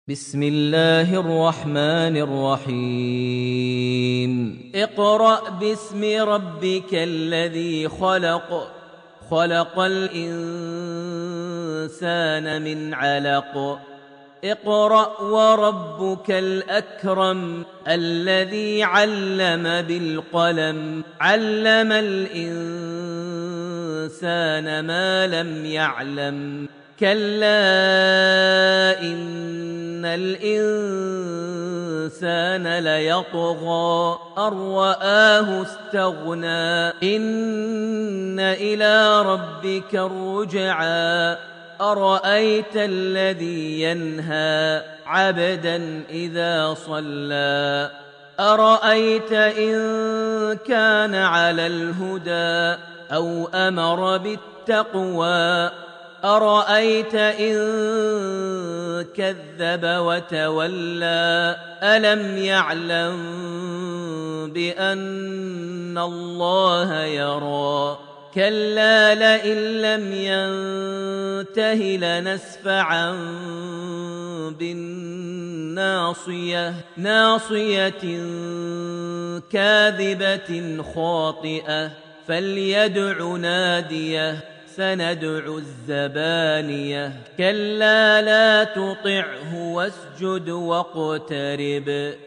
بسم الله الرحمن الرحيم اقرأ باسم ربك الذي خلق الإنسان من علق اقرأ وربك الأكرم الذي علم بالقلم علم الإنسان ما لم يعلم كلا إن الإنسان ليطغى أن رآه استغنى إن إلى ربك الرجعى أرأيت الذي ينهى عبدا إذا صلى أرأيت إن كان على الهدى أو أمر بالتقوى أرأيت إن كذب وتولى ألم يعلم بأن الله يرى كلا لئن لم ينته لنسفعا بالناصية ناصية كاذبة خاطئة فليدع ناديه سندع الزبانية كلا لا تطعه واسجد واقترب